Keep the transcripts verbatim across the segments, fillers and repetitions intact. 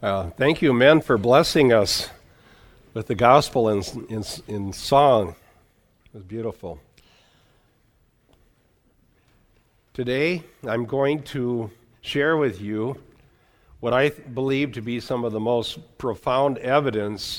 Uh, thank you, men, for blessing us with the gospel in, in, in song. It was beautiful. Today, I'm going to share with you what I th- believe to be some of the most profound evidence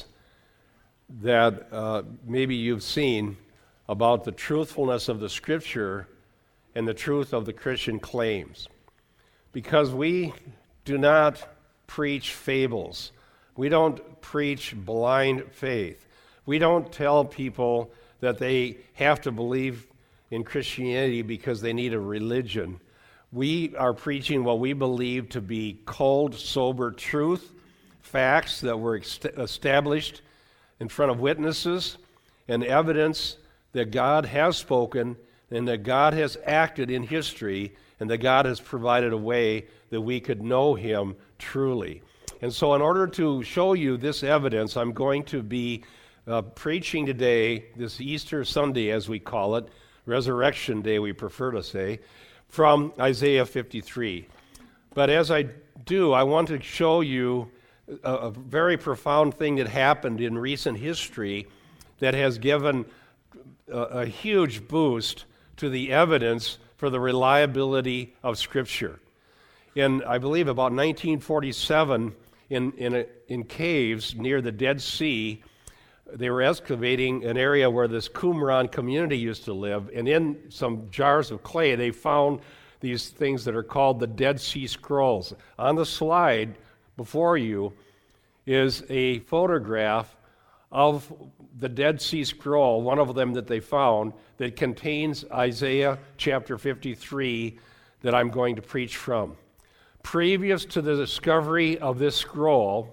that uh, maybe you've seen about the truthfulness of the Scripture and the truth of the Christian claims. Because we do not preach fables. We don't preach blind faith. We don't tell people that they have to believe in Christianity because they need a religion. We are preaching what we believe to be cold, sober truth, facts that were ex- established in front of witnesses, and evidence that God has spoken and that God has acted in history and that God has provided a way that we could know Him truly. And so in order to show you this evidence, I'm going to be uh, preaching today, this Easter Sunday as we call it, Resurrection Day we prefer to say, from Isaiah fifty-three. But as I do, I want to show you a, a very profound thing that happened in recent history that has given a, a huge boost to the evidence for the reliability of Scripture. In, I believe, about nineteen forty-seven, in, in, a, in caves near the Dead Sea, they were excavating an area where this Qumran community used to live, and in some jars of clay, they found these things that are called the Dead Sea Scrolls. On the slide before you is a photograph of the Dead Sea Scroll, one of them that they found, that contains Isaiah chapter fifty-three that I'm going to preach from. Previous to the discovery of this scroll,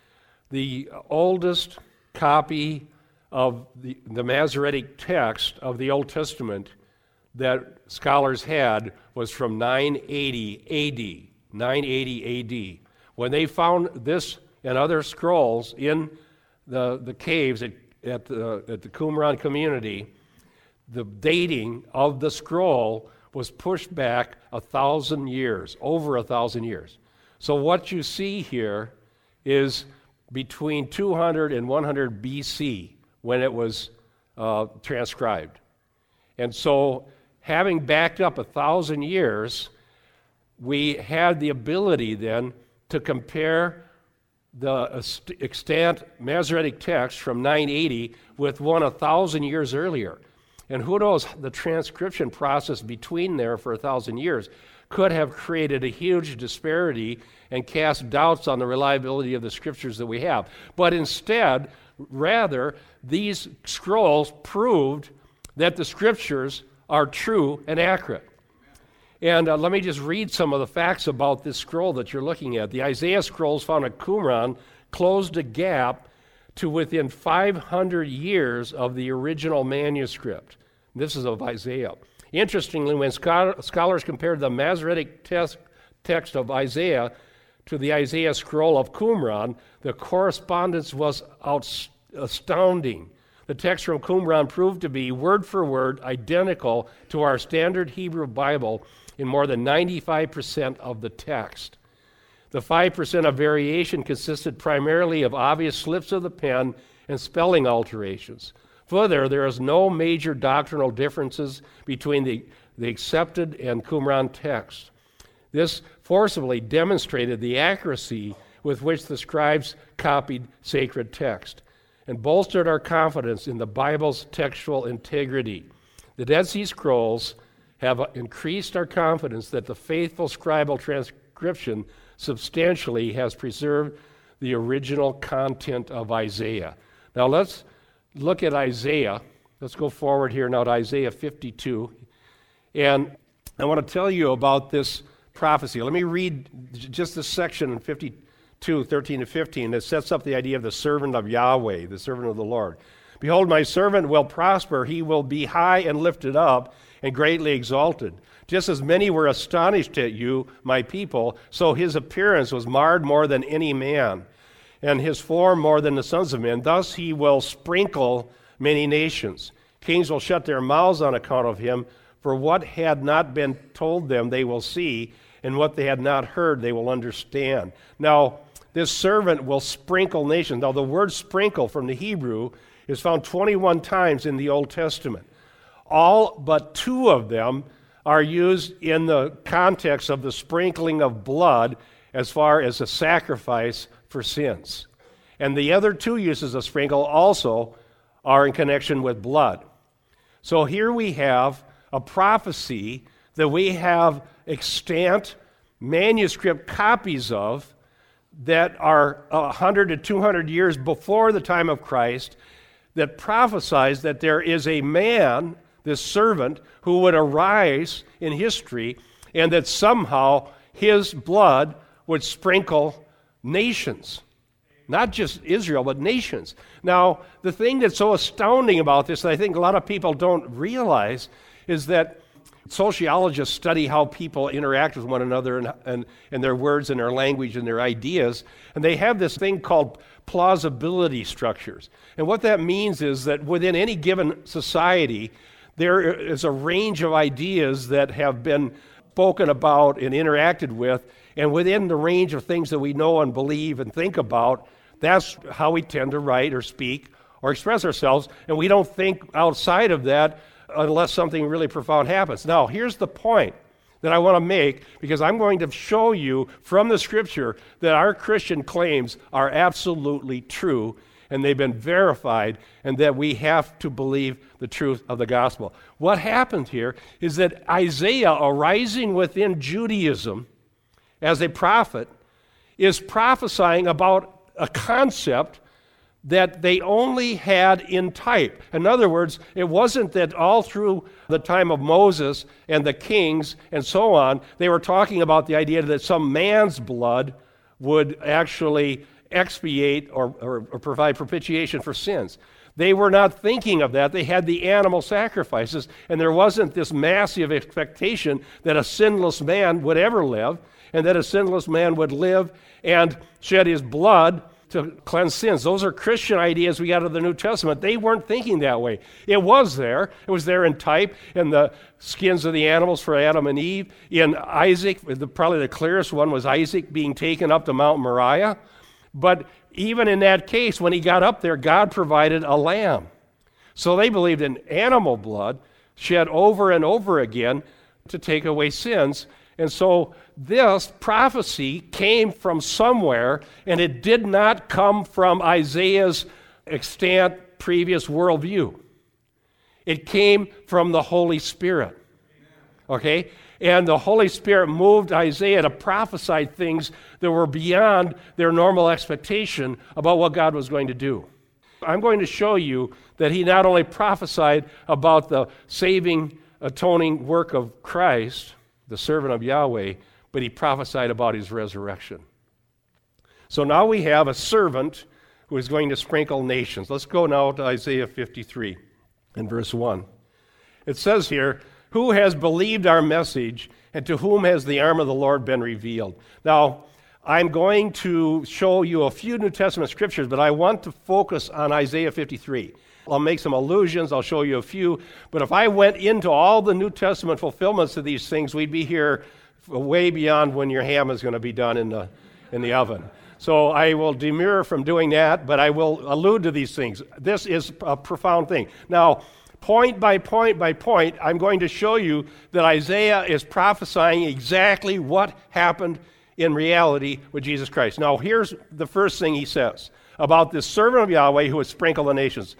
the oldest copy of the, the Masoretic text of the Old Testament that scholars had was from nine eighty A D. nine eighty A D. When they found this and other scrolls in the, the caves at, at, the, at the Qumran community, the dating of the scroll was pushed back a thousand years, over a thousand years. So what you see here is between two hundred and one hundred B C when it was uh, transcribed. And so having backed up a thousand years, we had the ability then to compare the extant Masoretic text from nine eighty with one a thousand years earlier. And who knows, the transcription process between there for a thousand years could have created a huge disparity and cast doubts on the reliability of the scriptures that we have. But instead, rather, these scrolls proved that the scriptures are true and accurate. And uh, let me just read some of the facts about this scroll that you're looking at. The Isaiah scrolls found at Qumran closed a gap to within five hundred years of the original manuscript. This is of Isaiah. Interestingly, when scholars compared the Masoretic text, text of Isaiah to the Isaiah scroll of Qumran, the correspondence was out, astounding. The text from Qumran proved to be word for word identical to our standard Hebrew Bible in more than ninety-five percent of the text. The five percent of variation consisted primarily of obvious slips of the pen and spelling alterations. Further, there is no major doctrinal differences between the, the accepted and Qumran text. This forcibly demonstrated the accuracy with which the scribes copied sacred text and bolstered our confidence in the Bible's textual integrity. The Dead Sea Scrolls have increased our confidence that the faithful scribal transcription substantially has preserved the original content of Isaiah. Now let's look at Isaiah. Let's go forward here now to Isaiah fifty-two. And I want to tell you about this prophecy. Let me read just this section in fifty-two, thirteen to fifteen that sets up the idea of the servant of Yahweh, the servant of the Lord. Behold, my servant will prosper. He will be high and lifted up and greatly exalted. Just as many were astonished at you, my people, so his appearance was marred more than any man, and his form more than the sons of men. Thus he will sprinkle many nations. Kings will shut their mouths on account of him, for what had not been told them they will see, and what they had not heard they will understand. Now, this servant will sprinkle nations. Now, the word sprinkle from the Hebrew is found twenty-one times in the Old Testament. All but two of them are used in the context of the sprinkling of blood as far as a sacrifice for sins. And the other two uses of sprinkle also are in connection with blood. So here we have a prophecy that we have extant manuscript copies of that are one hundred to two hundred years before the time of Christ that prophesies that there is a man, this servant, who would arise in history and that somehow his blood would sprinkle nations. Not just Israel, but nations. Now, the thing that's so astounding about this, that I think a lot of people don't realize, is that sociologists study how people interact with one another and, and, and their words and their language and their ideas, and they have this thing called plausibility structures. And what that means is that within any given society, there is a range of ideas that have been spoken about and interacted with, and within the range of things that we know and believe and think about, that's how we tend to write or speak or express ourselves, and we don't think outside of that unless something really profound happens. Now, here's the point that I want to make, because I'm going to show you from the Scripture that our Christian claims are absolutely true, and they've been verified, and that we have to believe the truth of the gospel. What happened here is that Isaiah, arising within Judaism as a prophet, is prophesying about a concept that they only had in type. In other words, it wasn't that all through the time of Moses and the kings and so on, they were talking about the idea that some man's blood would actually expiate or, or, or provide propitiation for sins. They were not thinking of that. They had the animal sacrifices, and there wasn't this massive expectation that a sinless man would ever live, and that a sinless man would live and shed his blood to cleanse sins. Those are Christian ideas we got out of the New Testament. They weren't thinking that way. It was there. It was there in type, in the skins of the animals for Adam and Eve. In Isaac, the, probably the clearest one was Isaac being taken up to Mount Moriah. But even in that case, when he got up there, God provided a lamb. So they believed in animal blood shed over and over again to take away sins. And so this prophecy came from somewhere, and it did not come from Isaiah's extant previous worldview. It came from the Holy Spirit. Okay? And the Holy Spirit moved Isaiah to prophesy things that were beyond their normal expectation about what God was going to do. I'm going to show you that he not only prophesied about the saving, atoning work of Christ, the servant of Yahweh, but he prophesied about his resurrection. So now we have a servant who is going to sprinkle nations. Let's go now to Isaiah fifty-three and verse one. It says here, "Who has believed our message, and to whom has the arm of the Lord been revealed?" Now, I'm going to show you a few New Testament scriptures, but I want to focus on Isaiah fifty-three. I'll make some allusions, I'll show you a few, but if I went into all the New Testament fulfillments of these things, we'd be here way beyond when your ham is going to be done in the in the oven. So I will demur from doing that, but I will allude to these things. This is a profound thing. Now, point by point by point, I'm going to show you that Isaiah is prophesying exactly what happened in reality with Jesus Christ. Now, here's the first thing he says about this servant of Yahweh who would sprinkle the nations.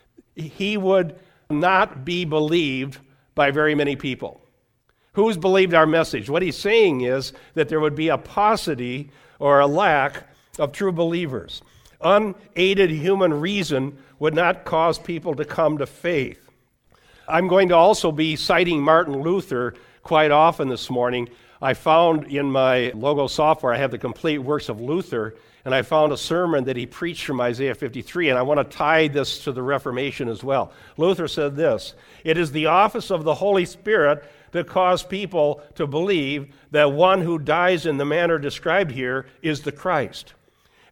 He would not be believed by very many people. Who's believed our message? What he's saying is that there would be a paucity or a lack of true believers. Unaided human reason would not cause people to come to faith. I'm going to also be citing Martin Luther quite often this morning. I found in my Logo software, I have the complete works of Luther, and I found a sermon that he preached from Isaiah fifty-three, and I want to tie this to the Reformation as well. Luther said this: "It is the office of the Holy Spirit to cause people to believe that one who dies in the manner described here is the Christ.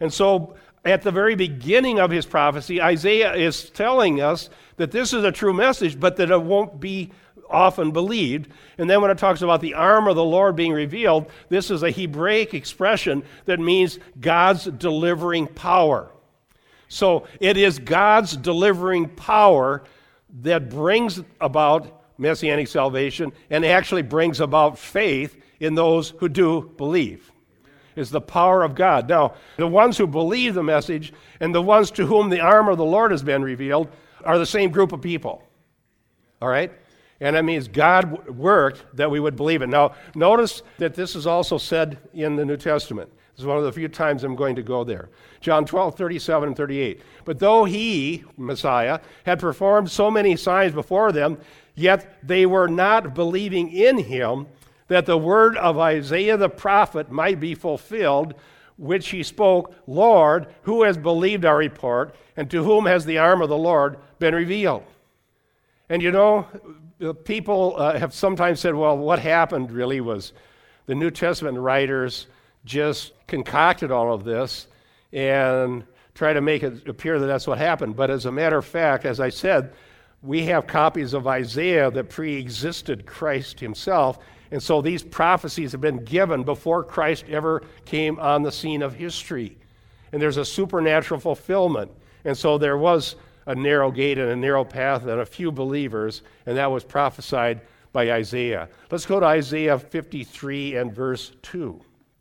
And so at the very beginning of his prophecy, Isaiah is telling us that this is a true message, but that it won't be often believed. And then when it talks about the arm of the Lord being revealed, this is a Hebraic expression that means God's delivering power. So it is God's delivering power that brings about messianic salvation and actually brings about faith in those who do believe. It's the power of God. Now, the ones who believe the message and the ones to whom the arm of the Lord has been revealed are the same group of people. All right? And that means God worked that we would believe it. Now, notice that this is also said in the New Testament. This is one of the few times I'm going to go there. John twelve, thirty-seven and thirty-eight. But though he, Messiah, had performed so many signs before them, yet they were not believing in him, that the word of Isaiah the prophet might be fulfilled, which he spoke, Lord, who has believed our report, and to whom has the arm of the Lord been revealed? And you know, people uh, have sometimes said, well, what happened really was the New Testament writers just concocted all of this and try to make it appear that that's what happened. But as a matter of fact, as I said, we have copies of Isaiah that pre-existed Christ himself. And so these prophecies have been given before Christ ever came on the scene of history. And there's a supernatural fulfillment. And so there was a narrow gate and a narrow path and a few believers, and that was prophesied by Isaiah. Let's go to Isaiah fifty-three and verse two.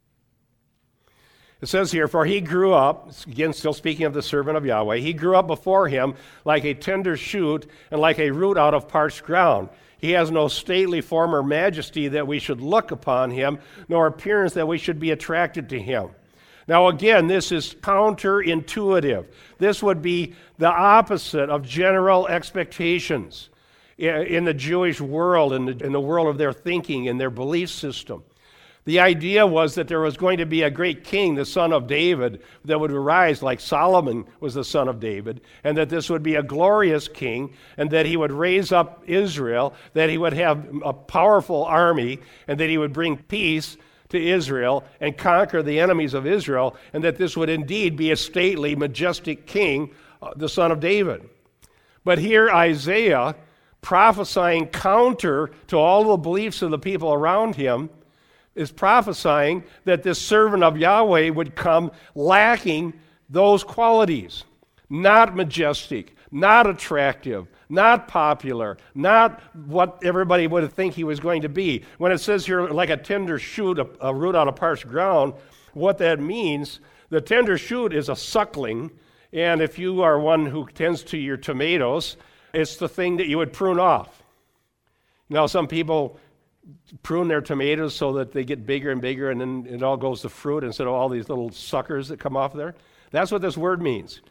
It says here, for he grew up, again still speaking of the servant of Yahweh, he grew up before him like a tender shoot and like a root out of parched ground. He has no stately form or majesty that we should look upon him, nor appearance that we should be attracted to him. Now again, this is counterintuitive. This would be the opposite of general expectations in the Jewish world, in the, in the world of their thinking and their belief system. The idea was that there was going to be a great king, the son of David, that would arise like Solomon was the son of David, and that this would be a glorious king, and that he would raise up Israel, that he would have a powerful army, and that he would bring peace to Israel and conquer the enemies of Israel, and that this would indeed be a stately, majestic king, uh, the son of David. But here Isaiah, prophesying counter to all the beliefs of the people around him, is prophesying that this servant of Yahweh would come lacking those qualities. Not majestic, not attractive, not popular, not what everybody would think he was going to be. When it says here, like a tender shoot, a, a root out of parched ground, what that means, the tender shoot is a suckling, and if you are one who tends to your tomatoes, it's the thing that you would prune off. Now, some people prune their tomatoes so that they get bigger and bigger, and then it all goes to fruit instead of all these little suckers that come off there. That's what this word means.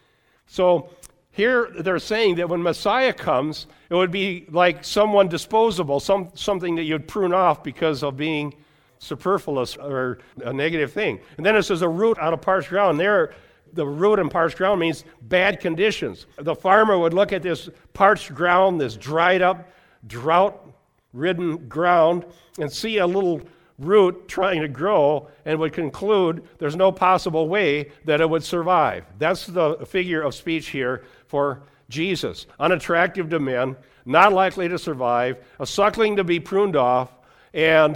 So here they're saying that when Messiah comes, it would be like someone disposable, some, something that you'd prune off because of being superfluous or a negative thing. And then it says a root out of parched ground. There, the root in parched ground means bad conditions. The farmer would look at this parched ground, this dried up, drought-ridden ground, and see a little root trying to grow and would conclude there's no possible way that it would survive. That's the figure of speech here for Jesus. Unattractive to men, not likely to survive, a suckling to be pruned off, and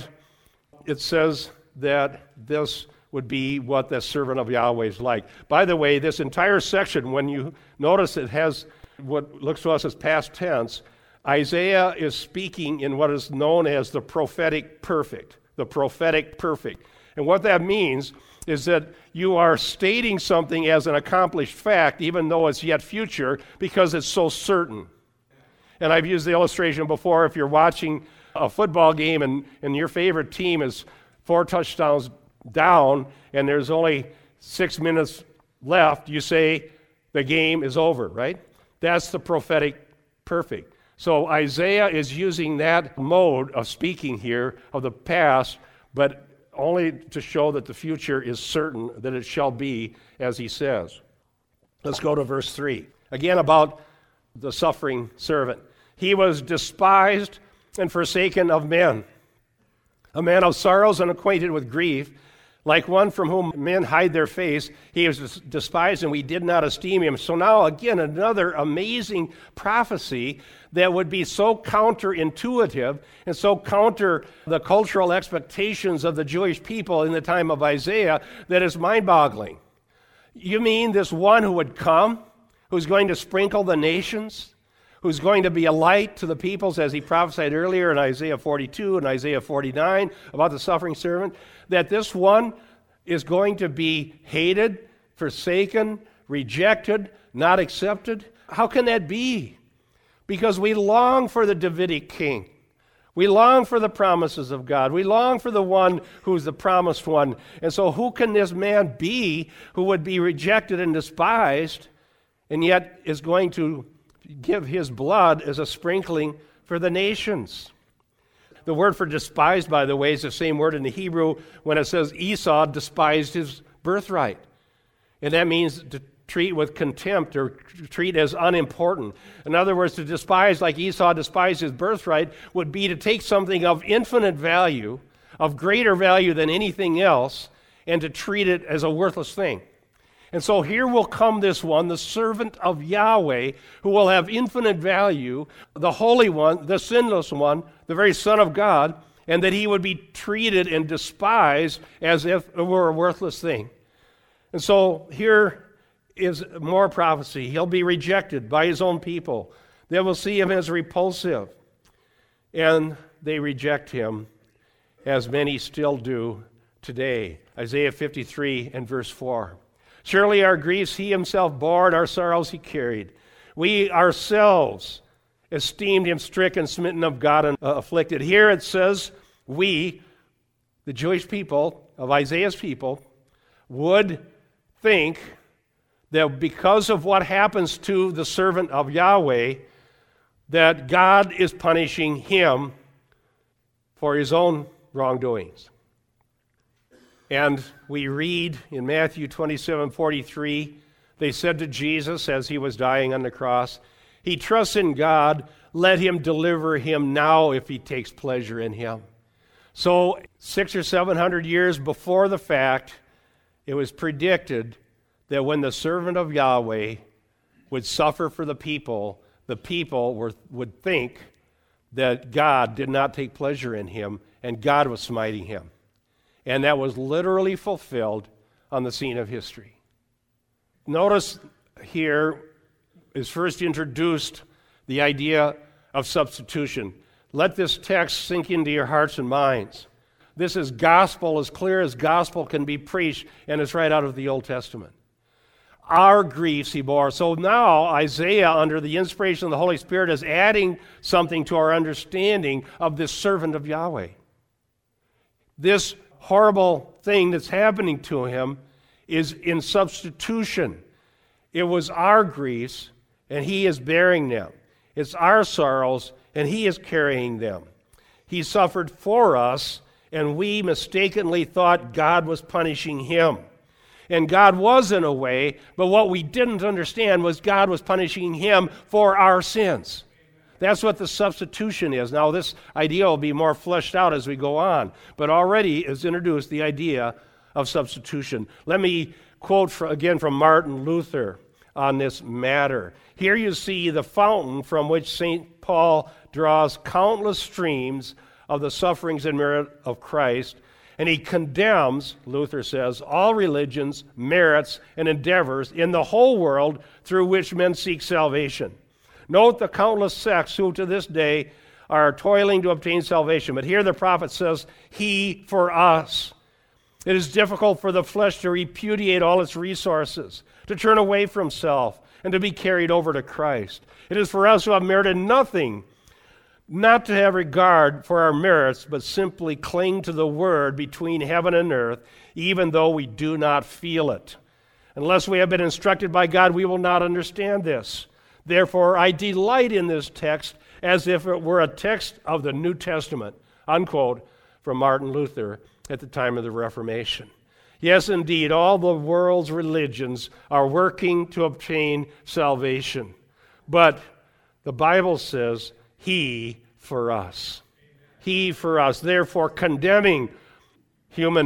it says that this would be what the servant of Yahweh is like. By the way, this entire section, when you notice it has what looks to us as past tense, Isaiah is speaking in what is known as the prophetic perfect. The prophetic perfect. And what that means is that you are stating something as an accomplished fact, even though it's yet future, because it's so certain. And I've used the illustration before. If you're watching a football game and, and your favorite team is four touchdowns down and there's only six minutes left, you say the game is over, right? That's the prophetic perfect. So Isaiah is using that mode of speaking here of the past, but only to show that the future is certain, that it shall be as he says. Let's go to verse three. Again about the suffering servant. He was despised and forsaken of men, a man of sorrows and acquainted with grief. Like one from whom men hide their face, he was despised and we did not esteem him. So now again, another amazing prophecy that would be so counterintuitive and so counter the cultural expectations of the Jewish people in the time of Isaiah that is mind-boggling. You mean this one who would come, who's going to sprinkle the nations, who's going to be a light to the peoples, as he prophesied earlier in Isaiah forty-two and Isaiah forty-nine about the suffering servant, that this one is going to be hated, forsaken, rejected, not accepted? How can that be? Because we long for the Davidic king. We long for the promises of God. We long for the one who's the promised one. And so who can this man be who would be rejected and despised and yet is going to give his blood as a sprinkling for the nations? The word for despised, by the way, is the same word in the Hebrew when it says Esau despised his birthright. And that means to treat with contempt or treat as unimportant. In other words, to despise like Esau despised his birthright would be to take something of infinite value, of greater value than anything else, and to treat it as a worthless thing. And so here will come this one, the servant of Yahweh, who will have infinite value, the Holy One, the sinless one, the very Son of God, and that he would be treated and despised as if it were a worthless thing. And so here is more prophecy. He'll be rejected by his own people. They will see him as repulsive. And they reject him, as many still do today. Isaiah fifty-three and verse four. Surely our griefs he himself bore, and our sorrows he carried. We ourselves esteemed him stricken, smitten of God, and uh, afflicted. Here it says, we, the Jewish people, of Isaiah's people, would think that because of what happens to the servant of Yahweh, that God is punishing him for his own wrongdoings. And we read in Matthew twenty-seven forty-three, they said to Jesus as he was dying on the cross, he trusts in God, let him deliver him now if he takes pleasure in him. So six or seven hundred years before the fact, it was predicted that when the servant of Yahweh would suffer for the people, the people were, would think that God did not take pleasure in him and God was smiting him. And that was literally fulfilled on the scene of history. Notice here is first introduced the idea of substitution. Let this text sink into your hearts and minds. This is gospel as clear as gospel can be preached, and it's right out of the Old Testament. Our griefs he bore. So now Isaiah, under the inspiration of the Holy Spirit, is adding something to our understanding of this servant of Yahweh. This horrible thing that's happening to him is in substitution. It was our griefs, and he is bearing them. It's our sorrows, and he is carrying them. He suffered for us, and we mistakenly thought God was punishing him. And God was in a way, but what we didn't understand was God was punishing him for our sins. That's what the substitution is. Now, this idea will be more fleshed out as we go on, but already is introduced the idea of substitution. Let me quote for, again from Martin Luther on this matter. Here you see the fountain from which Saint Paul draws countless streams of the sufferings and merit of Christ, and he condemns, Luther says, all religions, merits, and endeavors in the whole world through which men seek salvation. Note the countless sects who to this day are toiling to obtain salvation. But here the prophet says, he for us. It is difficult for the flesh to repudiate all its resources, to turn away from self, and to be carried over to Christ. It is for us who have merited nothing, not to have regard for our merits, but simply cling to the word between heaven and earth, even though we do not feel it. Unless we have been instructed by God, we will not understand this. Therefore, I delight in this text as if it were a text of the New Testament, unquote, from Martin Luther at the time of the Reformation. Yes, indeed, all the world's religions are working to obtain salvation. But the Bible says, he for us. He for us. Therefore, condemning human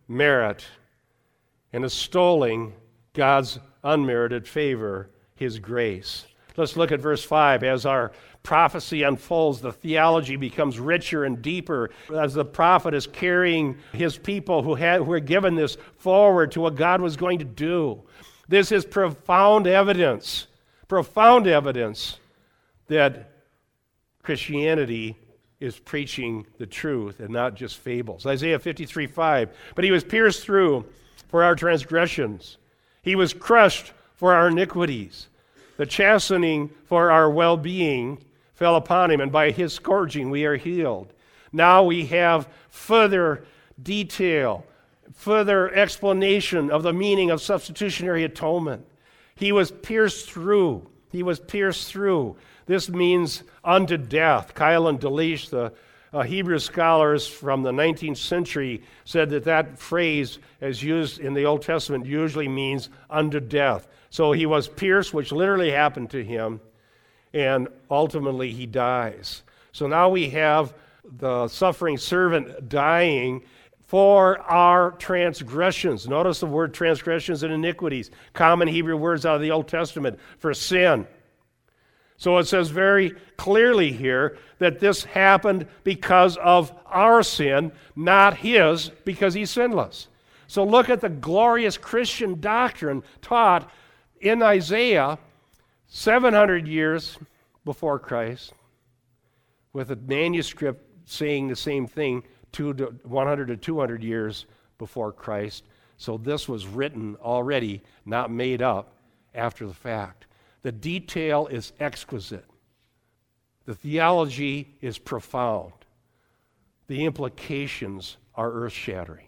merit and extolling God's unmerited favor, his grace. Let's look at verse five. As our prophecy unfolds, the theology becomes richer and deeper as the prophet is carrying his people who had who were given this forward to what God was going to do. This is profound evidence, profound evidence that Christianity is preaching the truth and not just fables. Isaiah fifty-three five, but he was pierced through for our transgressions. He was crushed for our iniquities. The chastening for our well-being fell upon him, and by his scourging we are healed. Now we have further detail, further explanation of the meaning of substitutionary atonement. He was pierced through. He was pierced through. This means unto death. Kyle and Delish, the uh, Hebrew scholars from the nineteenth century, said that that phrase, as used in the Old Testament, usually means unto death. So he was pierced, which literally happened to him, and ultimately he dies. So now we have the suffering servant dying for our transgressions. Notice the word transgressions and iniquities, common Hebrew words out of the Old Testament for sin. So it says very clearly here that this happened because of our sin, not his, because he's sinless. So look at the glorious Christian doctrine taught in Isaiah seven hundred years before Christ, with a manuscript saying the same thing two to one hundred to two hundred years before Christ. So this was written already, not made up after the fact. The detail is exquisite. The theology is profound. The implications are earth-shattering.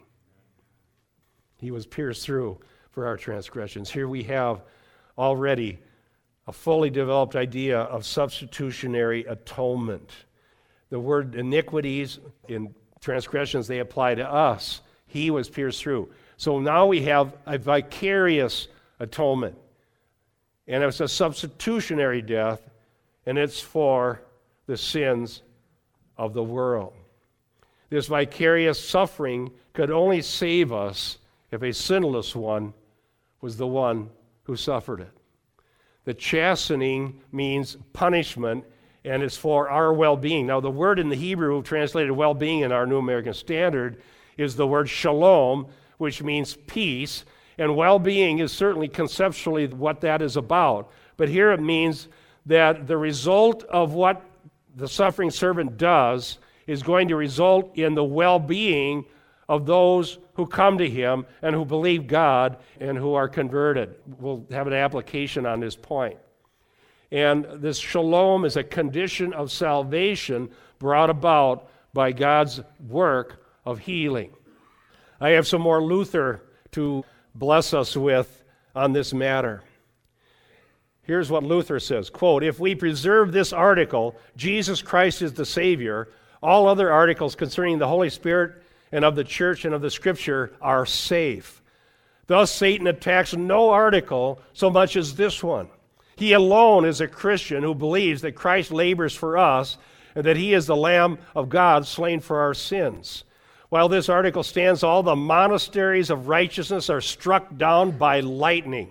He was pierced through for our transgressions. Here we have already a fully developed idea of substitutionary atonement. The word iniquities in transgressions, they apply to us. He was pierced through. So now we have a vicarious atonement. And it's a substitutionary death, and it's for the sins of the world. This vicarious suffering could only save us if a sinless one was the one who suffered it. The chastening means punishment, and it's for our well-being. Now, the word in the Hebrew translated well-being in our New American Standard is the word shalom, which means peace. And well-being is certainly conceptually what that is about. But here it means that the result of what the suffering servant does is going to result in the well-being of those who come to him and who believe God and who are converted. We'll have an application on this point. And this shalom is a condition of salvation brought about by God's work of healing. I have some more Luther to bless us with on this matter. Here's what Luther says, quote, "If we preserve this article, Jesus Christ is the Savior, all other articles concerning the Holy Spirit and of the church and of the Scripture are safe. Thus Satan attacks no article so much as this one. He alone is a Christian who believes that Christ labors for us and that he is the Lamb of God slain for our sins. While this article stands, all the monasteries of righteousness are struck down by lightning."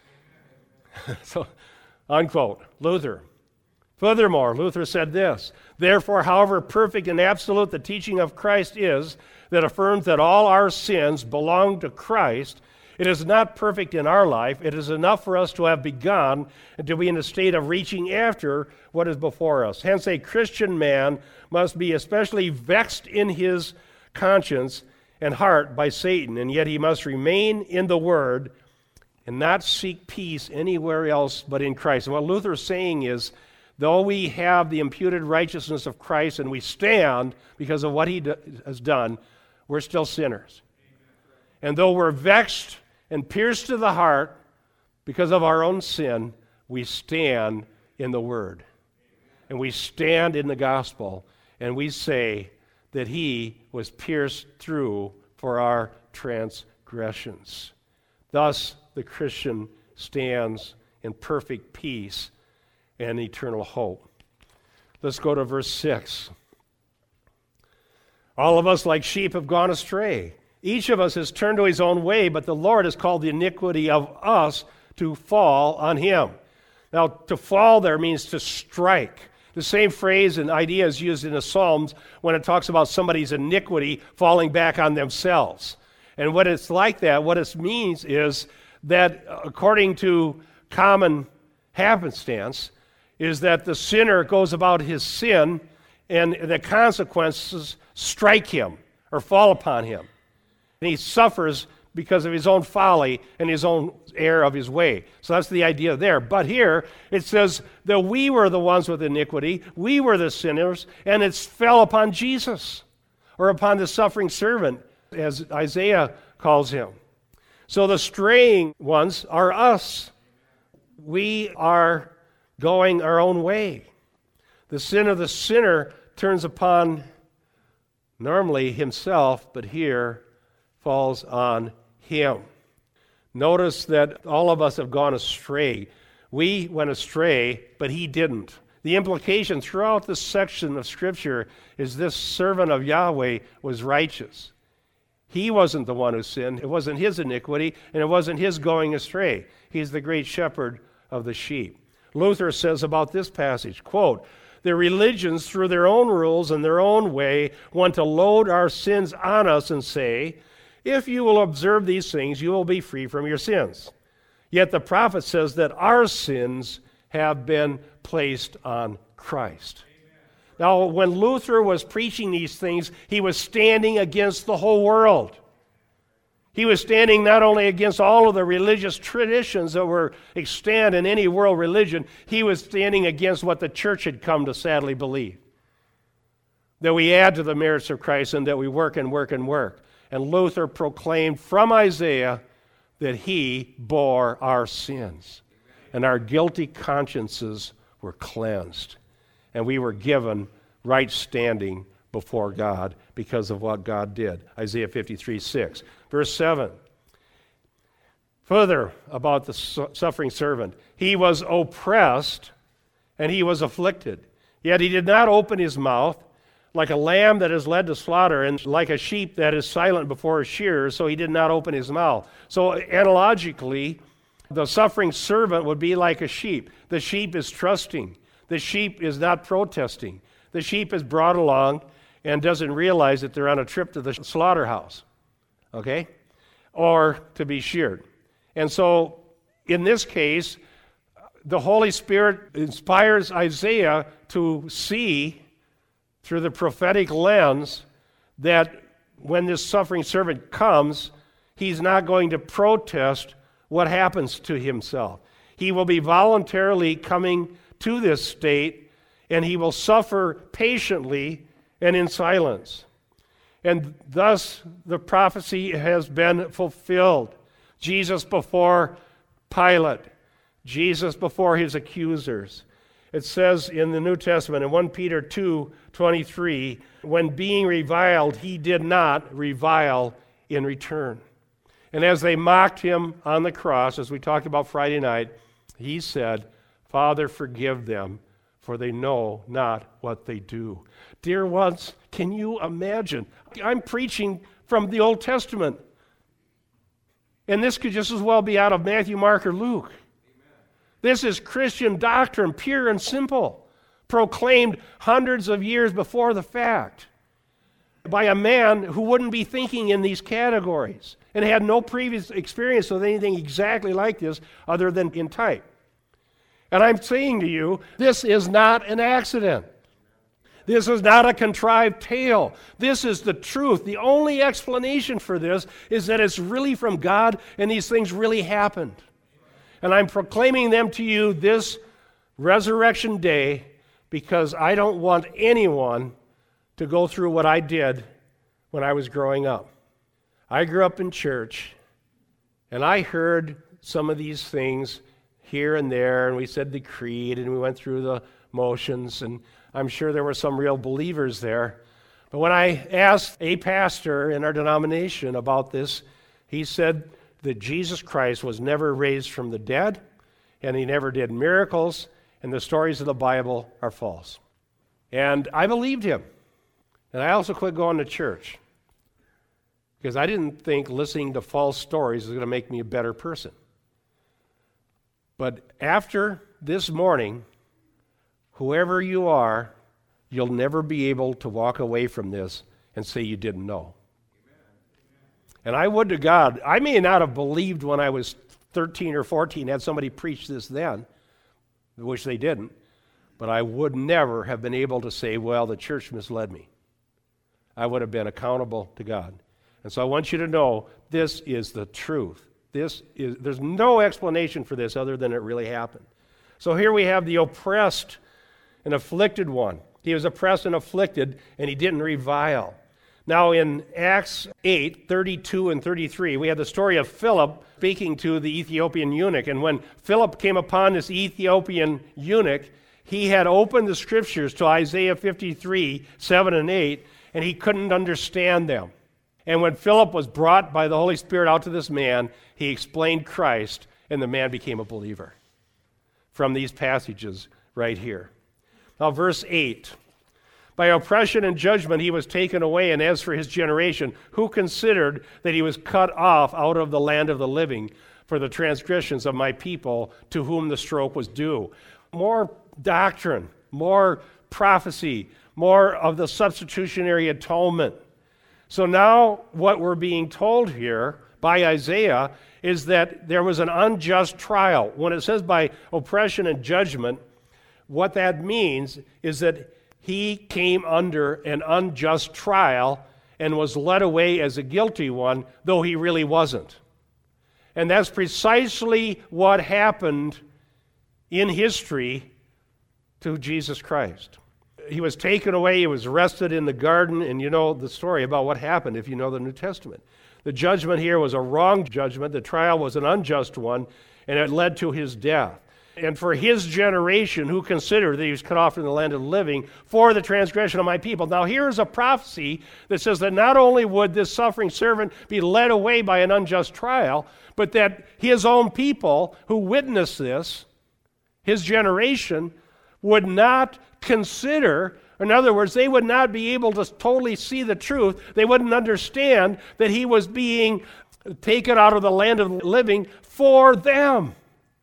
So, unquote, Luther. Furthermore, Luther said this, "Therefore, however perfect and absolute the teaching of Christ is, that affirms that all our sins belong to Christ, it is not perfect in our life. It is enough for us to have begun and to be in a state of reaching after what is before us. Hence, a Christian man must be especially vexed in his conscience and heart by Satan, and yet he must remain in the Word and not seek peace anywhere else but in Christ." And what Luther is saying is, though we have the imputed righteousness of Christ and we stand because of what he do- has done, we're still sinners. And though we're vexed and pierced to the heart because of our own sin, we stand in the Word. And we stand in the gospel, and we say that he was pierced through for our transgressions. Thus, the Christian stands in perfect peace and eternal hope. Let's go to verse six. "All of us like sheep have gone astray. Each of us has turned to his own way, but the Lord has called the iniquity of us to fall on him. Now, to fall there means to strike. The same phrase and idea is used in the Psalms when it talks about somebody's iniquity falling back on themselves. And what it's like that, what it means is that according to common happenstance, is that the sinner goes about his sin and the consequences strike him or fall upon him. And he suffers because of his own folly and his own error of his way. So that's the idea there. But here it says that we were the ones with iniquity, we were the sinners, and it fell upon Jesus or upon the suffering servant, as Isaiah calls him. So the straying ones are us. We are going our own way. The sin of the sinner turns upon normally himself, but here falls on him. Notice that all of us have gone astray. We went astray, but he didn't. The implication throughout this section of Scripture is this servant of Yahweh was righteous. He wasn't the one who sinned. It wasn't his iniquity, and it wasn't his going astray. He's the great shepherd of the sheep. Luther says about this passage, quote, "The religions, through their own rules and their own way, want to load our sins on us and say, if you will observe these things, you will be free from your sins. Yet the prophet says that our sins have been placed on Christ." Now, when Luther was preaching these things, he was standing against the whole world. He was standing not only against all of the religious traditions that were extant in any world religion, he was standing against what the church had come to sadly believe. That we add to the merits of Christ and that we work and work and work. And Luther proclaimed from Isaiah that he bore our sins. And our guilty consciences were cleansed. And we were given right standing before God because of what God did. Isaiah fifty-three six. Verse seven. Further about the su- suffering servant. He was oppressed and he was afflicted. Yet he did not open his mouth. Like a lamb that is led to slaughter, and like a sheep that is silent before his shearers, so he did not open his mouth. So analogically, the suffering servant would be like a sheep. The sheep is trusting. The sheep is not protesting. The sheep is brought along and doesn't realize that they're on a trip to the slaughterhouse, okay, or to be sheared. And so in this case, the Holy Spirit inspires Isaiah to see through the prophetic lens that when this suffering servant comes, he's not going to protest what happens to himself. He will be voluntarily coming to this state, and he will suffer patiently and in silence. And thus the prophecy has been fulfilled. Jesus before Pilate, Jesus before his accusers. It says in the New Testament in First Peter two twenty-three, when being reviled, he did not revile in return. And as they mocked him on the cross, as we talked about Friday night, he said, "Father, forgive them, for they know not what they do." Dear ones, can you imagine? I'm preaching from the Old Testament. And this could just as well be out of Matthew, Mark, or Luke. This is Christian doctrine, pure and simple, proclaimed hundreds of years before the fact by a man who wouldn't be thinking in these categories and had no previous experience with anything exactly like this other than in type. And I'm saying to you, this is not an accident. This is not a contrived tale. This is the truth. The only explanation for this is that it's really from God and these things really happened. And I'm proclaiming them to you this resurrection day because I don't want anyone to go through what I did when I was growing up. I grew up in church, and I heard some of these things here and there, and we said the creed, and we went through the motions, and I'm sure there were some real believers there. But when I asked a pastor in our denomination about this, he said that Jesus Christ was never raised from the dead, and he never did miracles, and the stories of the Bible are false. And I believed him. And I also quit going to church. because I didn't think listening to false stories was going to make me a better person. But after this morning, whoever you are, you'll never be able to walk away from this and say you didn't know. And I would to God, I may not have believed when I was thirteen or fourteen, had somebody preach this then, which they didn't, but I would never have been able to say, well, the church misled me. I would have been accountable to God. And so I want you to know this is the truth. This is, there's no explanation for this other than it really happened. So here we have the oppressed and afflicted one. He was oppressed and afflicted, and he didn't revile. Now in Acts eight, thirty-two and thirty-three, we have the story of Philip speaking to the Ethiopian eunuch. And when Philip came upon this Ethiopian eunuch, he had opened the scriptures to Isaiah fifty-three, seven and eight, and he couldn't understand them. And when Philip was brought by the Holy Spirit out to this man, he explained Christ, and the man became a believer. From these passages right here. Now verse eight. By oppression and judgment he was taken away, and as for his generation, who considered that he was cut off out of the land of the living for the transgressions of my people to whom the stroke was due. More doctrine, more prophecy, more of the substitutionary atonement. So now what we're being told here by Isaiah is that there was an unjust trial. When it says by oppression and judgment, what that means is that he came under an unjust trial and was led away as a guilty one, though he really wasn't. And that's precisely what happened in history to Jesus Christ. He was taken away, he was arrested in the garden, and you know the story about what happened if you know the New Testament. The judgment here was a wrong judgment, the trial was an unjust one, and it led to his death. And for his generation who considered that he was cut off from the land of the living for the transgression of my people. Now here is a prophecy that says that not only would this suffering servant be led away by an unjust trial, but that his own people who witnessed this, his generation, would not consider, in other words, they would not be able to totally see the truth. They wouldn't understand that he was being taken out of the land of the living for them.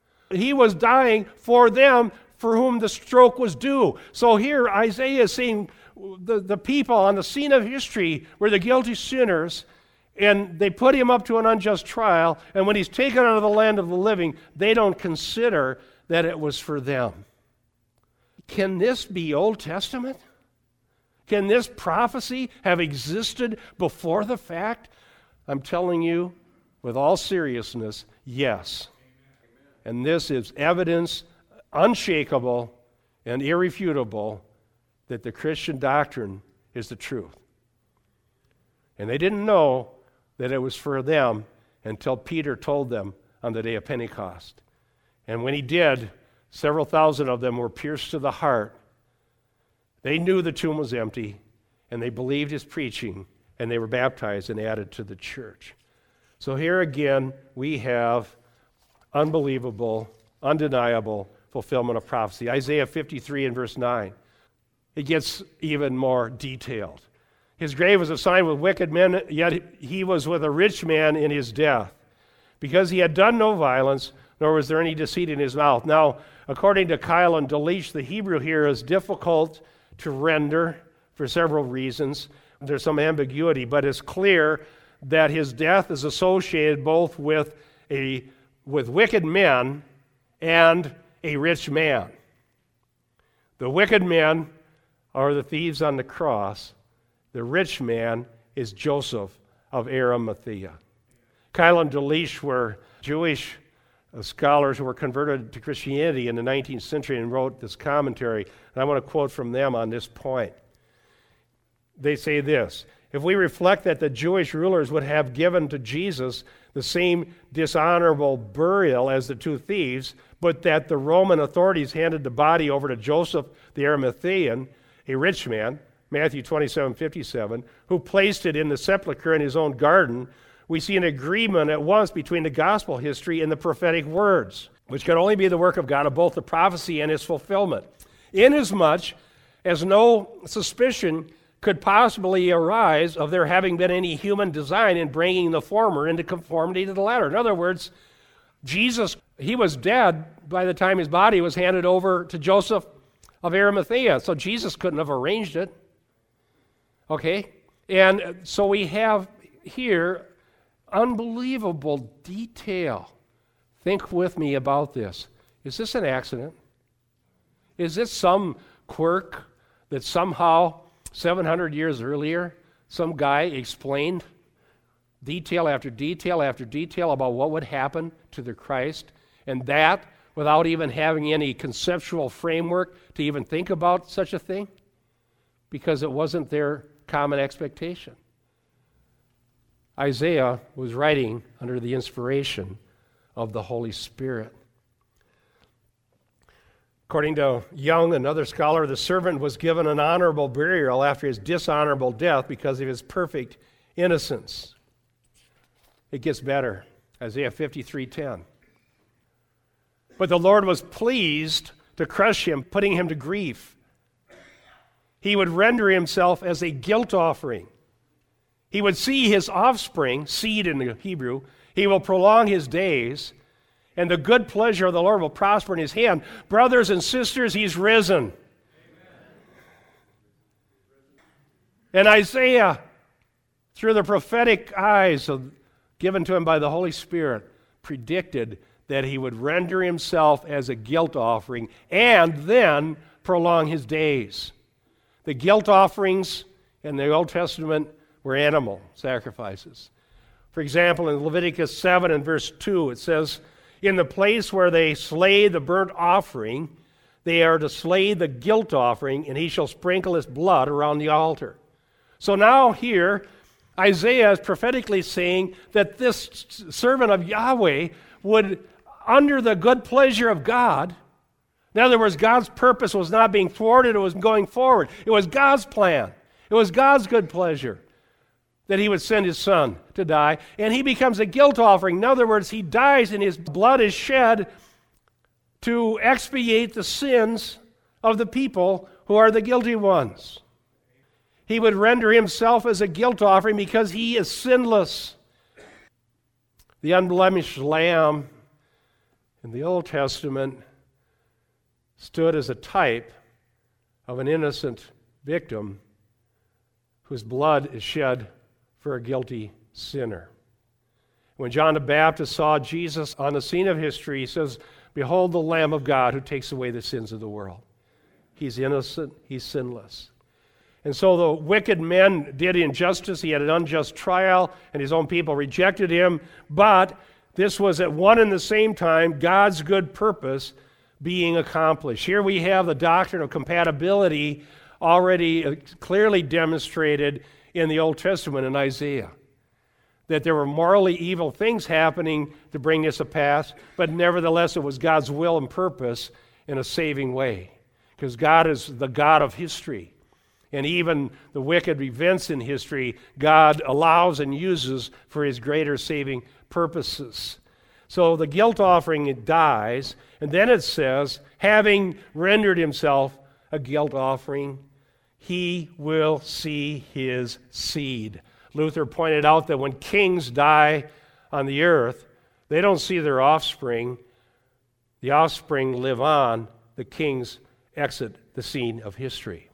He was dying for them for whom the stroke was due. So here Isaiah is saying the, the people on the scene of history were the guilty sinners, and they put him up to an unjust trial, and when he's taken out of the land of the living, they don't consider that it was for them. Can this be Old Testament? Can this prophecy have existed before the fact? I'm telling you with all seriousness, yes. And this is evidence unshakable and irrefutable that the Christian doctrine is the truth. And they didn't know that it was for them until Peter told them on the day of Pentecost. And when he did, several thousand of them were pierced to the heart. They knew the tomb was empty, and they believed his preaching, and they were baptized and added to the church. So here again, we have unbelievable, undeniable fulfillment of prophecy. Isaiah fifty-three and verse nine. It gets even more detailed. His grave was assigned with wicked men, yet he was with a rich man in his death, because he had done no violence, nor was there any deceit in his mouth. Now, according to Keil and Delitzsch, the Hebrew here is difficult to render for several reasons. There's some ambiguity, but it's clear that his death is associated both with a with wicked men and a rich man. The wicked men are the thieves on the cross. The rich man is Joseph of Arimathea. Keil and Delitzsch were Jewish scholars who were converted to Christianity in the nineteenth century and wrote this commentary. And I want to quote from them on this point. They say this: if we reflect that the Jewish rulers would have given to Jesus the same dishonorable burial as the two thieves, but that the Roman authorities handed the body over to Joseph the Arimathean, a rich man, Matthew twenty-seven fifty-seven, who placed it in the sepulchre in his own garden, we see an agreement at once between the gospel history and the prophetic words, which can only be the work of God of both the prophecy and its fulfillment. Inasmuch as no suspicion could possibly arise of there having been any human design in bringing the former into conformity to the latter. In other words, Jesus, he was dead by the time his body was handed over to Joseph of Arimathea, so Jesus couldn't have arranged it. Okay? And so we have here unbelievable detail. Think with me about this. Is this an accident? Is this some quirk that somehow seven hundred years earlier some guy explained detail after detail after detail about what would happen to the Christ, and that without even having any conceptual framework to even think about such a thing? Because it wasn't their common expectation. Isaiah was writing under the inspiration of the Holy Spirit. According to Young, another scholar, the servant was given an honorable burial after his dishonorable death because of his perfect innocence. It gets better. Isaiah fifty-three ten. But the Lord was pleased to crush him, putting him to grief. He would render himself as a guilt offering. He would see his offspring, seed in the Hebrew, he will prolong his days, and the good pleasure of the Lord will prosper in his hand. Brothers and sisters, he's risen. Amen. And Isaiah, through the prophetic eyes of, given to him by the Holy Spirit, predicted that he would render himself as a guilt offering and then prolong his days. The guilt offerings in the Old Testament were animal sacrifices. For example, in Leviticus seven and verse two, it says, in the place where they slay the burnt offering, they are to slay the guilt offering, and he shall sprinkle his blood around the altar. So now here, Isaiah is prophetically saying that this servant of Yahweh would, under the good pleasure of God, in other words, God's purpose was not being thwarted, it was going forward. It was God's plan. It was God's good pleasure that he would send his son to die, and he becomes a guilt offering. In other words, he dies and his blood is shed to expiate the sins of the people who are the guilty ones. He would render himself as a guilt offering because he is sinless. The unblemished lamb in the Old Testament stood as a type of an innocent victim whose blood is shed for a guilty sinner. When John the Baptist saw Jesus on the scene of history, he says, behold the Lamb of God who takes away the sins of the world. He's innocent, he's sinless. And so the wicked men did injustice, he had an unjust trial, and his own people rejected him, but this was at one and the same time God's good purpose being accomplished. Here we have the doctrine of compatibility already clearly demonstrated in the Old Testament in Isaiah, that there were morally evil things happening to bring this to pass, but nevertheless it was God's will and purpose in a saving way, because God is the God of history, and even the wicked events in history God allows and uses for his greater saving purposes. So the guilt offering, it dies, and then it says, having rendered himself a guilt offering, he will see his seed. Luther pointed out that when kings die on the earth, they don't see their offspring. The offspring live on. The kings exit the scene of history.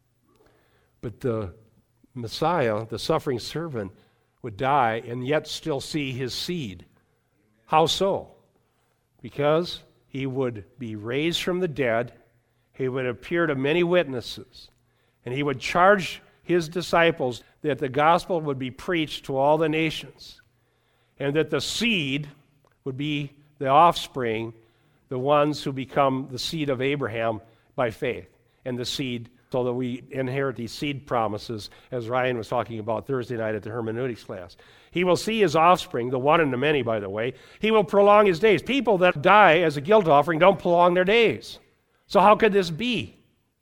But the Messiah, the suffering servant, would die and yet still see his seed. How so? Because he would be raised from the dead, he would appear to many witnesses, and he would charge his disciples that the gospel would be preached to all the nations, and that the seed would be the offspring, the ones who become the seed of Abraham by faith, and the seed so that we inherit these seed promises, as Ryan was talking about Thursday night at the hermeneutics class. He will see his offspring, the one and the many, by the way. He will prolong his days. People that die as a guilt offering don't prolong their days. So how could this be?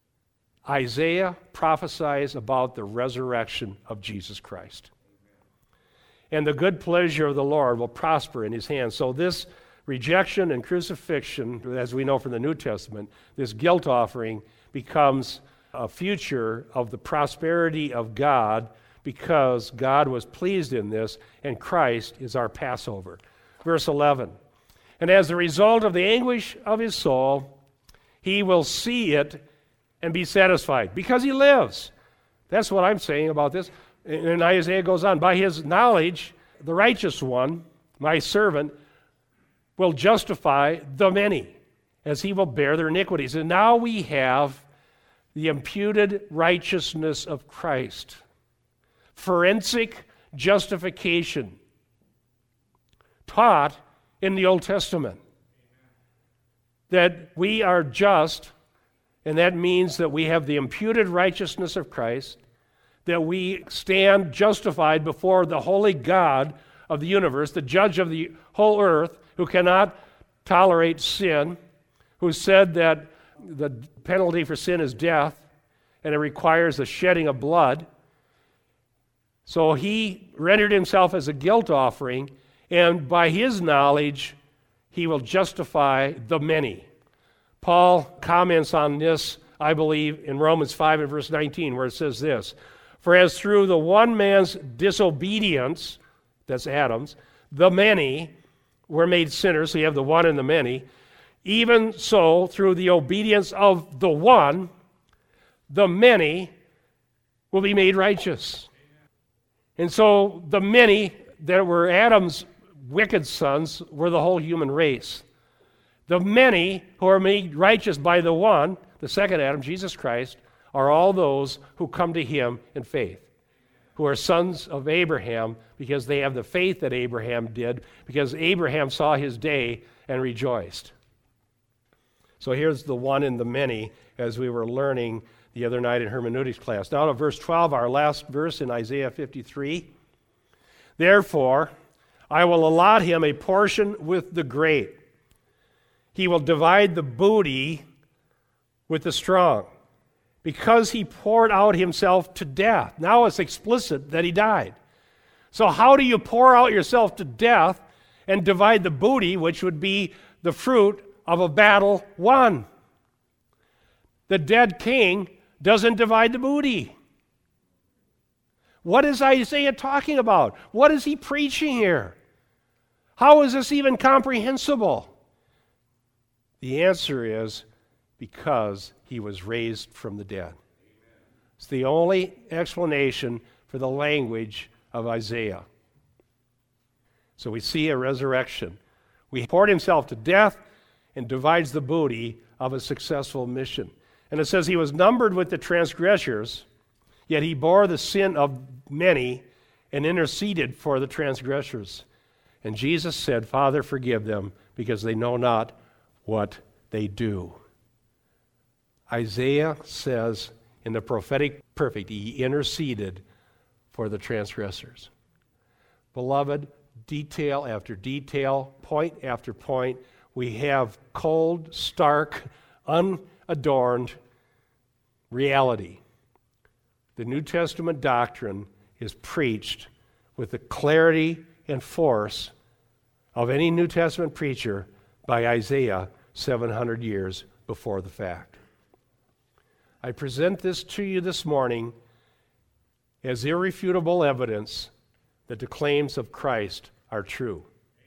Isaiah prophesies about the resurrection of Jesus Christ. And the good pleasure of the Lord will prosper in his hands. So this rejection and crucifixion, as we know from the New Testament, this guilt offering becomes a future of the prosperity of God because God was pleased in this, and Christ is our Passover. Verse eleven, and as a result of the anguish of his soul, he will see it and be satisfied because he lives. That's what I'm saying about this. And Isaiah goes on, by his knowledge, the righteous one, my servant, will justify the many, as he will bear their iniquities. And now we have the imputed righteousness of Christ. Forensic justification taught in the Old Testament. That we are just, and that means that we have the imputed righteousness of Christ, that we stand justified before the holy God of the universe, the judge of the whole earth, who cannot tolerate sin, who said that the penalty for sin is death, and it requires the shedding of blood. So he rendered himself as a guilt offering, and by his knowledge, he will justify the many. Paul comments on this, I believe, in Romans five and verse nineteen, where it says this, for as through the one man's disobedience, that's Adam's, the many were made sinners, so you have the one and the many, even so through the obedience of the one, the many will be made righteous. And so the many that were Adam's wicked sons were the whole human race. The many who are made righteous by the one, the second Adam, Jesus Christ, are all those who come to him in faith, who are sons of Abraham because they have the faith that Abraham did, because Abraham saw his day and rejoiced. So here's the one and the many as we were learning the other night in hermeneutics class. Now to verse twelve, our last verse in Isaiah fifty-three. Therefore, I will allot him a portion with the great. He will divide the booty with the strong, because he poured out himself to death. Now it's explicit that he died. So how do you pour out yourself to death and divide the booty, which would be the fruit of a battle won? The dead king doesn't divide the booty. What is Isaiah talking about? What is he preaching here? How is this even comprehensible? The answer is because he was raised from the dead. It's the only explanation for the language of Isaiah. So we see a resurrection. He poured himself to death and divides the booty of a successful mission. And it says he was numbered with the transgressors, yet he bore the sin of many and interceded for the transgressors. And Jesus said, Father, forgive them, because they know not what they do. Isaiah says in the prophetic perfect, he interceded for the transgressors. Beloved, detail after detail, point after point, we have cold, stark, unadorned reality. The New Testament doctrine is preached with the clarity and force of any New Testament preacher by Isaiah seven hundred years before the fact. I present this to you this morning as irrefutable evidence that the claims of Christ are true.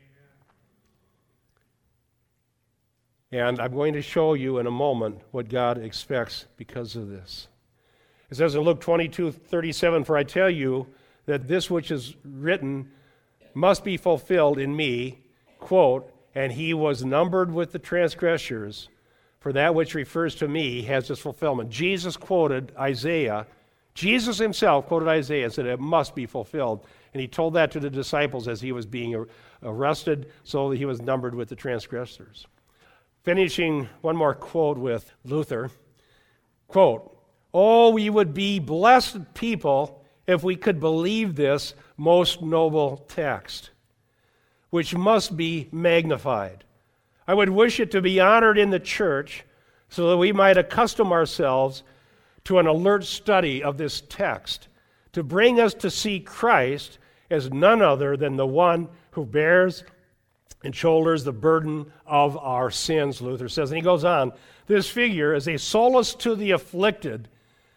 Amen. And I'm going to show you in a moment what God expects because of this. It says in Luke twenty-two thirty-seven, for I tell you that this which is written must be fulfilled in me, quote, and he was numbered with the transgressors, for that which refers to me has its fulfillment. Jesus quoted Isaiah. Jesus himself quoted Isaiah and said it must be fulfilled. And he told that to the disciples as he was being arrested, so that he was numbered with the transgressors. Finishing one more quote with Luther, quote, oh, we would be blessed people if we could believe this most noble text, which must be magnified. I would wish it to be honored in the church so that we might accustom ourselves to an alert study of this text, to bring us to see Christ as none other than the one who bears and shoulders the burden of our sins, Luther says. And he goes on, this figure is a solace to the afflicted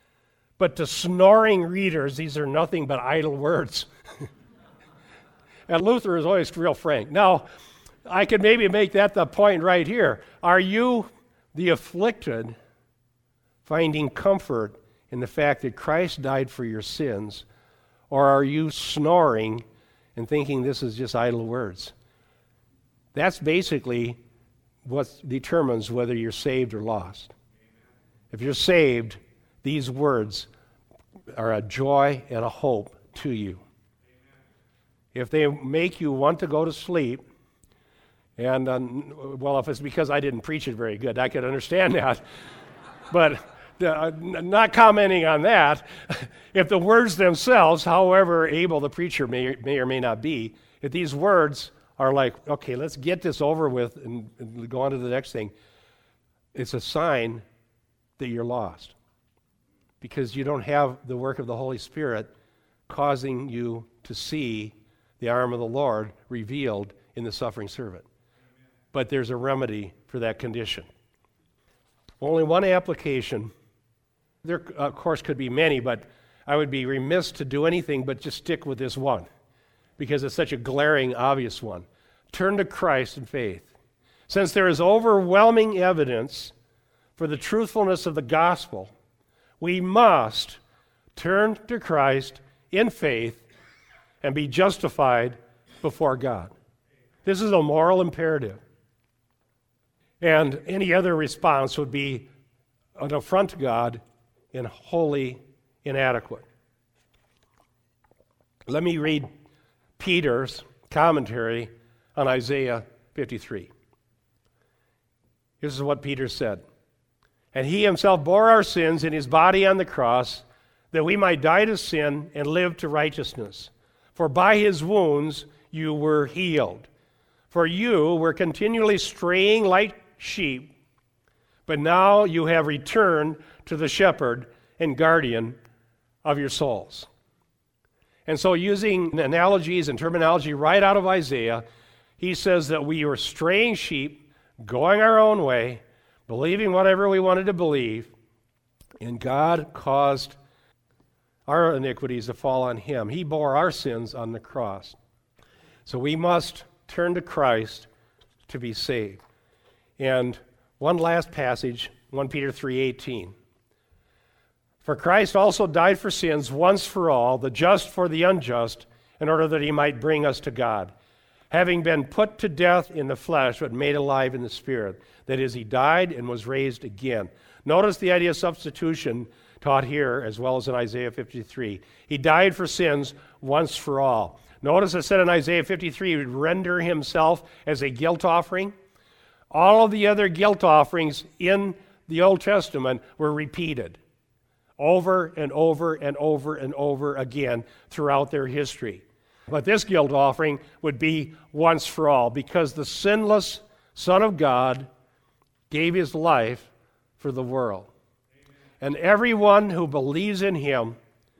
But to snoring readers, these are nothing but idle words. And Luther is always real frank. Now, I could maybe make that the point right here. Are you, the afflicted, finding comfort in the fact that Christ died for your sins, or are you snoring and thinking this is just idle words? That's basically what determines whether you're saved or lost. If you're saved, these words are a joy and a hope to you. If they make you want to go to sleep, and, um, well, if it's because I didn't preach it very good, I could understand that. But uh, not commenting on that, if the words themselves, however able the preacher may, may or may not be, if these words are like, okay, let's get this over with and, and go on to the next thing, it's a sign that you're lost. Because you don't have the work of the Holy Spirit causing you to see the arm of the Lord revealed in the suffering servant. But there's a remedy for that condition. Only one application. There, of course, could be many, but I would be remiss to do anything but just stick with this one because it's such a glaring, obvious one. Turn to Christ in faith. Since there is overwhelming evidence for the truthfulness of the gospel, we must turn to Christ in faith and be justified before God. This is a moral imperative. And any other response would be an affront to God and wholly inadequate. Let me read Peter's commentary on Isaiah fifty-three. This is what Peter said. And he himself bore our sins in his body on the cross, that we might die to sin and live to righteousness. For by his wounds you were healed. For you were continually straying like sheep, but now you have returned to the shepherd and guardian of your souls. And so using analogies and terminology right out of Isaiah, he says that we were straying sheep, going our own way, believing whatever we wanted to believe, and God caused our iniquities to fall on him. He bore our sins on the cross. So we must turn to Christ to be saved. And one last passage, First Peter three eighteen. For Christ also died for sins once for all, the just for the unjust, in order that he might bring us to God, having been put to death in the flesh, but made alive in the spirit. That is, he died and was raised again. Notice the idea of substitution taught here as well as in Isaiah fifty-three. He died for sins once for all. Notice it said in Isaiah fifty-three, he would render himself as a guilt offering. All of the other guilt offerings in the Old Testament were repeated over and over and over and over again throughout their history. But this guilt offering would be once for all, because the sinless Son of God gave his life for the world. And everyone who believes in him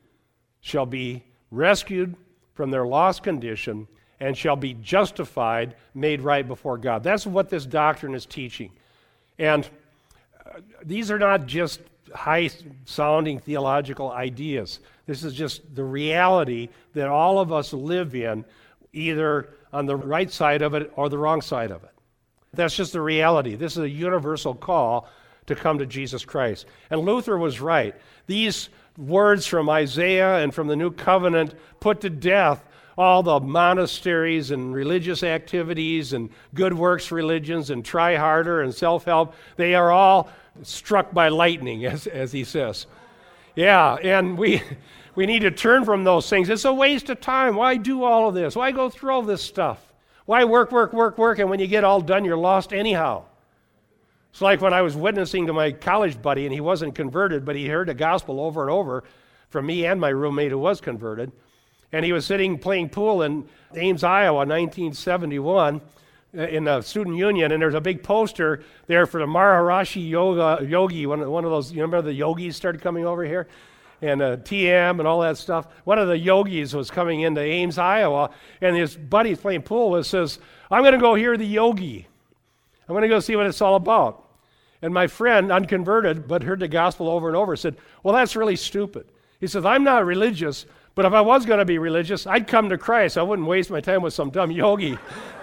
shall be rescued from their lost condition and shall be justified, made right before God. That's what this doctrine is teaching. And uh, these are not just high-sounding theological ideas. This is just the reality that all of us live in, either on the right side of it or the wrong side of it. That's just the reality. This is a universal call to come to Jesus Christ. And Luther was right. These words from Isaiah and from the New Covenant put to death all the monasteries and religious activities and good works religions and try harder and self-help. They are all struck by lightning, as, as he says. Yeah, and we we need to turn from those things. It's a waste of time. Why do all of this? Why go through all this stuff? Why work, work, work, work, and when you get all done, you're lost anyhow? It's like when I was witnessing to my college buddy, and he wasn't converted, but he heard the gospel over and over from me and my roommate who was converted. And he was sitting playing pool in Ames, Iowa, nineteen seventy-one, in the student union, and there's a big poster there for the Maharishi Yoga Yogi, one of, one of those, you remember the yogis started coming over here? And uh, T M and all that stuff. One of the yogis was coming into Ames, Iowa, and his buddy's playing pool and says, I'm going to go hear the yogi. I'm going to go see what it's all about. And my friend, unconverted, but heard the gospel over and over, said, well, that's really stupid. He says, I'm not religious, but if I was going to be religious, I'd come to Christ. I wouldn't waste my time with some dumb yogi.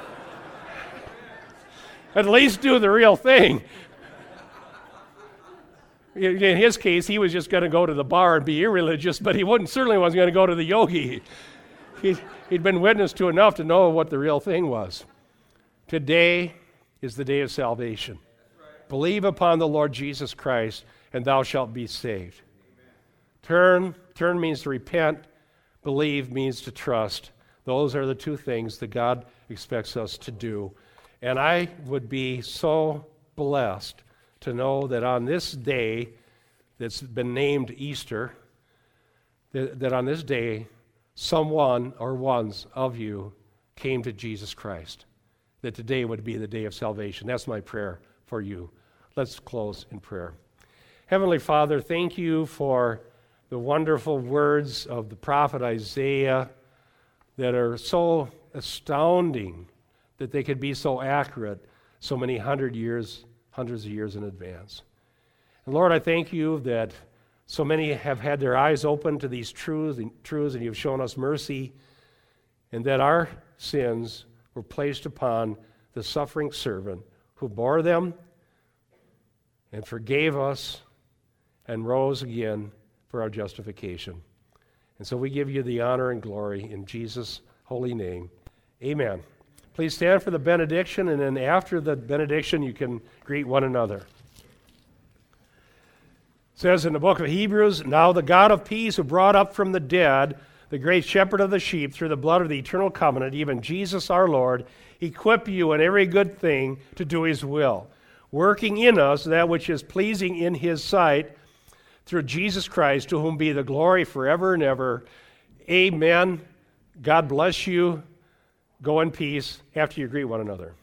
At least do the real thing. In his case, he was just going to go to the bar and be irreligious, but he wouldn't certainly wasn't going to go to the yogi. He, he'd been witness to enough to know what the real thing was. Today is the day of salvation. Believe upon the Lord Jesus Christ, and thou shalt be saved. Turn, turn means to repent. Believe means to trust. Those are the two things that God expects us to do. And I would be so blessed to know that on this day that's been named Easter, that, that on this day, someone or ones of you came to Jesus Christ. That today would be the day of salvation. That's my prayer for you. Let's close in prayer. Heavenly Father, thank you for the wonderful words of the prophet Isaiah that are so astounding that they could be so accurate so many hundred years, hundreds of years in advance. And Lord, I thank you that so many have had their eyes open to these truths, truths and you've shown us mercy, and that our sins were placed upon the suffering servant who bore them and forgave us and rose again for our justification. And so we give you the honor and glory in Jesus' holy name. Amen. Please stand for the benediction, and then after the benediction, you can greet one another. It says in the book of Hebrews, now the God of peace who brought up from the dead the great shepherd of the sheep through the blood of the eternal covenant, even Jesus our Lord, equip you in every good thing to do his will, working in us that which is pleasing in his sight, through Jesus Christ, to whom be the glory forever and ever. Amen. God bless you. Go in peace after you greet one another.